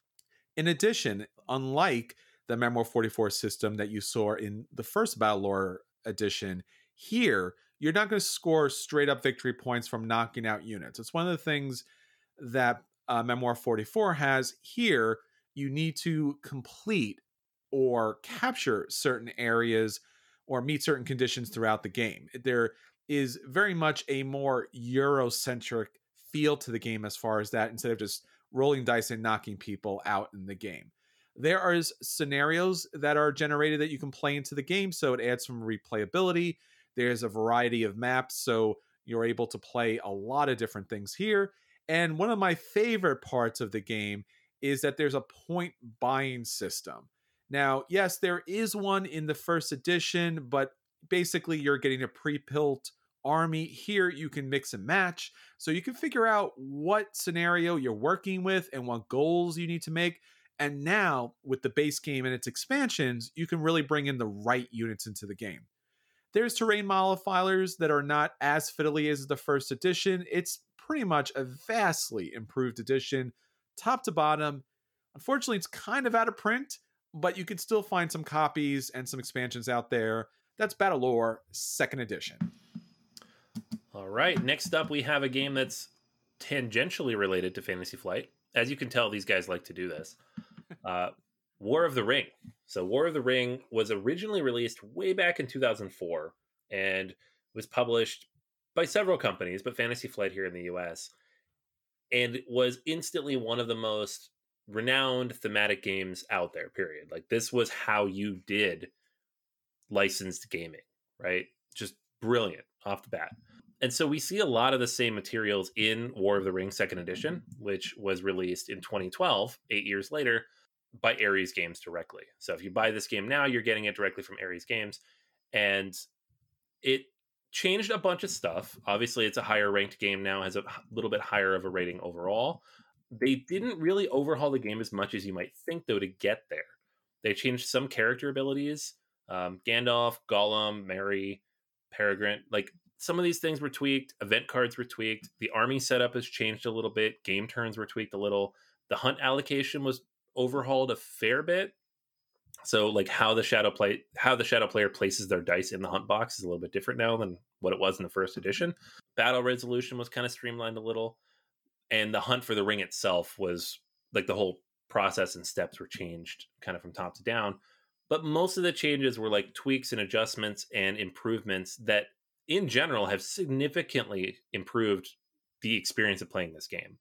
In addition, unlike the Memoir forty-four system that you saw in the first Battlelore edition, here, you're not going to score straight-up victory points from knocking out units. It's one of the things that uh, Memoir forty-four has. Here, you need to complete or capture certain areas or meet certain conditions throughout the game. There is very much a more Eurocentric feel to the game as far as that, instead of just rolling dice and knocking people out in the game. There are scenarios that are generated that you can play into the game, so it adds some replayability. There's a variety of maps, so you're able to play a lot of different things here. And one of my favorite parts of the game is that there's a point buying system. Now, yes, there is one in the first edition, but basically you're getting a pre-built army. Here you can mix and match, so you can figure out what scenario you're working with and what goals you need to make. And now with the base game and its expansions, you can really bring in the right units into the game. There's terrain modifiers that are not as fiddly as the first edition. It's pretty much a vastly improved edition, top to bottom. Unfortunately, it's kind of out of print, but you can still find some copies and some expansions out there. That's Battlelore second edition. All right, next up we have a game that's tangentially related to Fantasy Flight. As you can tell, these guys like to do this. Uh, War of the Ring. So War of the Ring was originally released way back in two thousand four and was published by several companies, but Fantasy Flight here in the U S, and was instantly one of the most renowned thematic games out there, period. Like, this was how you did licensed gaming, right? Just brilliant off the bat. And so we see a lot of the same materials in War of the Ring second edition, which was released in twenty twelve, eight years later, by Ares Games directly. So if you buy this game now, you're getting it directly from Ares Games. And it changed a bunch of stuff. Obviously, it's a higher ranked game now, has a little bit higher of a rating overall. They didn't really overhaul the game as much as you might think, though, to get there. They changed some character abilities. Um, Gandalf, Gollum, Merry, Peregrine, like some of these things were tweaked. Event cards were tweaked. The army setup has changed a little bit. Game turns were tweaked a little. The hunt allocation was overhauled a fair bit. So like how the shadow play how the shadow player places their dice in the hunt box is a little bit different now than what it was in the first edition. Battle resolution was kind of streamlined a little, and the hunt for the ring itself was like the whole process and steps were changed kind of from top to down. But most of the changes were like tweaks and adjustments and improvements that in general have significantly improved the experience of playing this game.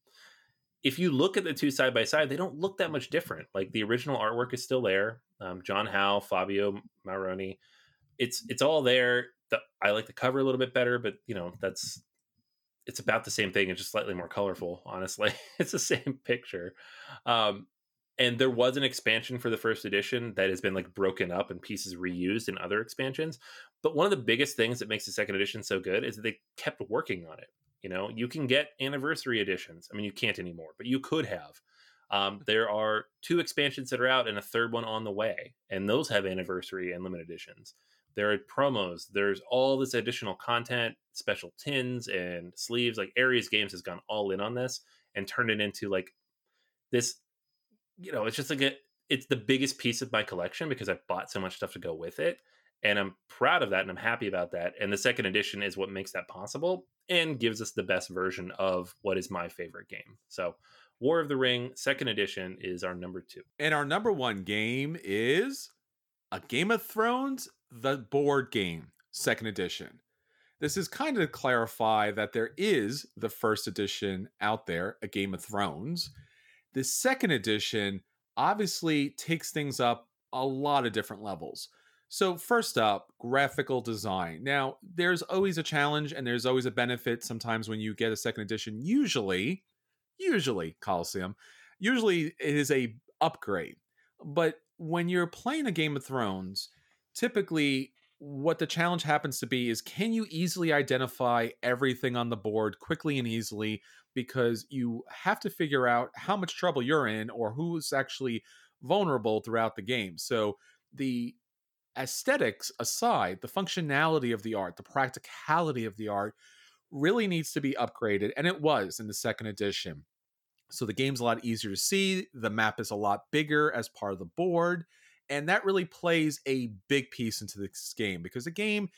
If you look at the two side by side, they don't look that much different. Like, the original artwork is still there. Um, John Howe, Fabio Maroni, it's it's all there. The, I like the cover a little bit better, but you know that's it's about the same thing. It's just slightly more colorful. Honestly, it's the same picture. Um, and there was an expansion for the first edition that has been like broken up and pieces reused in other expansions. But one of the biggest things that makes the second edition so good is that they kept working on it. You know, you can get anniversary editions. I mean, you can't anymore, but you could have. Um, there are two expansions that are out and a third one on the way, and those have anniversary and limited editions. There are promos. There's all this additional content, special tins and sleeves. Like, Ares Games has gone all in on this and turned it into like this, you know, it's just like a, it's the biggest piece of my collection because I bought so much stuff to go with it. And I'm proud of that, and I'm happy about that. And the second edition is what makes that possible and gives us the best version of what is my favorite game. So War of the Ring second edition is our number two. And our number one game is A Game of Thrones, the board game, second edition. This is kind of to clarify that there is the first edition out there, A Game of Thrones. The second edition obviously takes things up a lot of different levels. So first up, graphical design. Now, there's always a challenge and there's always a benefit sometimes when you get a second edition. Usually, usually, Coliseum, usually it is a upgrade. But when you're playing a Game of Thrones, typically what the challenge happens to be is, can you easily identify everything on the board quickly and easily? Because you have to figure out how much trouble you're in or who's actually vulnerable throughout the game. So the aesthetics aside, the functionality of the art, the practicality of the art really needs to be upgraded. And it was in the second edition. So the game's a lot easier to see. The map is a lot bigger as part of the board. And that really plays a big piece into this game because the game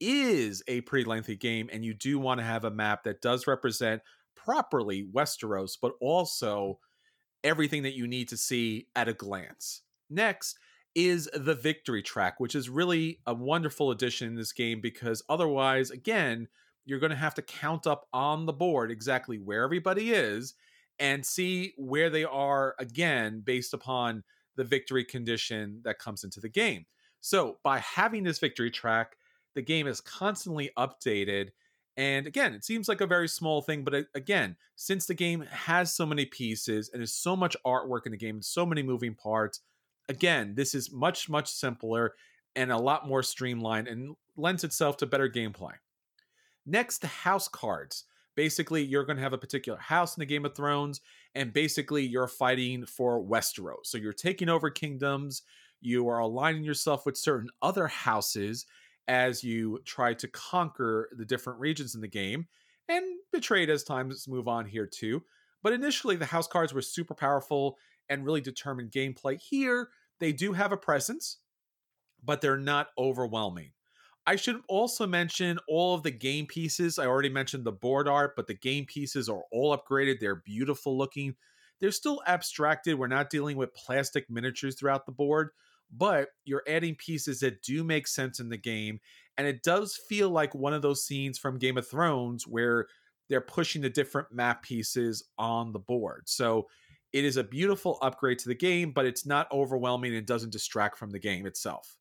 is a pretty lengthy game. And you do want to have a map that does represent properly Westeros, but also everything that you need to see at a glance. Next is the victory track, which is really a wonderful addition in this game because otherwise, again, you're going to have to count up on the board exactly where everybody is and see where they are, again, based upon the victory condition that comes into the game. So by having this victory track, the game is constantly updated. And again, it seems like a very small thing, but again, since the game has so many pieces and there's so much artwork in the game and so many moving parts, again, this is much, much simpler and a lot more streamlined and lends itself to better gameplay. Next, the house cards. Basically, you're going to have a particular house in the Game of Thrones, and basically you're fighting for Westeros. So you're taking over kingdoms, you are aligning yourself with certain other houses as you try to conquer the different regions in the game, and betrayed as times move on here too. But initially, the house cards were super powerful and really determined gameplay. Here, they do have a presence, but they're not overwhelming. I should also mention all of the game pieces. I already mentioned the board art, but the game pieces are all upgraded. They're beautiful looking. They're still abstracted. We're not dealing with plastic miniatures throughout the board, but you're adding pieces that do make sense in the game. And it does feel like one of those scenes from Game of Thrones where they're pushing the different map pieces on the board. So it is a beautiful upgrade to the game, but it's not overwhelming and doesn't distract from the game itself.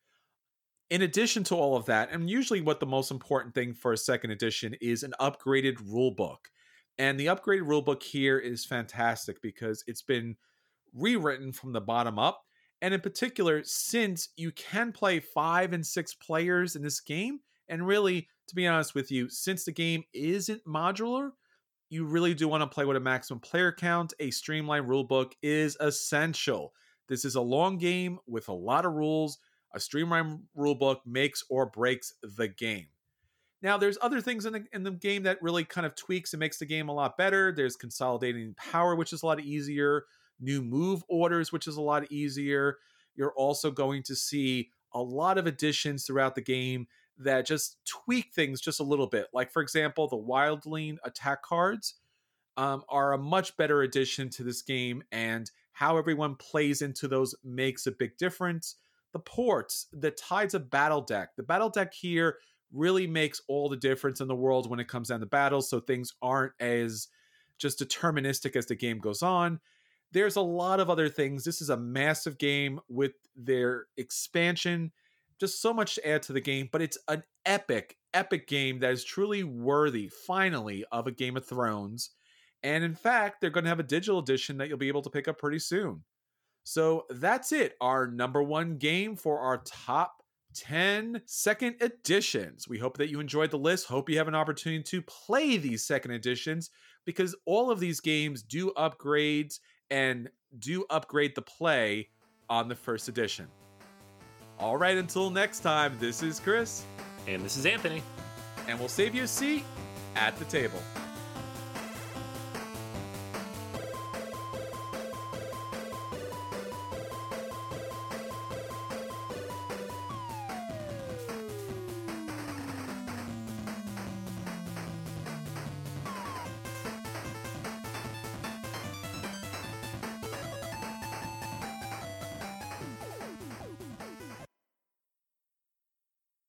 In addition to all of that, and usually what the most important thing for a second edition is an upgraded rulebook. And the upgraded rulebook here is fantastic because it's been rewritten from the bottom up. And in particular, since you can play five and six players in this game, and really, to be honest with you, since the game isn't modular, you really do want to play with a maximum player count. A streamlined rulebook is essential. This is a long game with a lot of rules. A streamlined rulebook makes or breaks the game. Now, there's other things in the, in the game that really kind of tweaks and makes the game a lot better. There's consolidating power, which is a lot easier. New move orders, which is a lot easier. You're also going to see a lot of additions throughout the game that just tweak things just a little bit. Like, for example, the Wildling attack cards um, are a much better addition to this game, and how everyone plays into those makes a big difference. The ports, the Tides of Battle deck. The battle deck here really makes all the difference in the world when it comes down to battles, so things aren't as just deterministic as the game goes on. There's a lot of other things. This is a massive game with their expansion. Just so much to add to the game, but it's an epic, epic game that is truly worthy, finally, of a Game of Thrones. And in fact, they're going to have a digital edition that you'll be able to pick up pretty soon. So that's it, our number one game for our top ten second editions. We hope that you enjoyed the list. Hope you have an opportunity to play these second editions, because all of these games do upgrades and do upgrade the play on the first edition. All right, until next time, this is Chris. And this is Anthony. And we'll save you a seat at the table.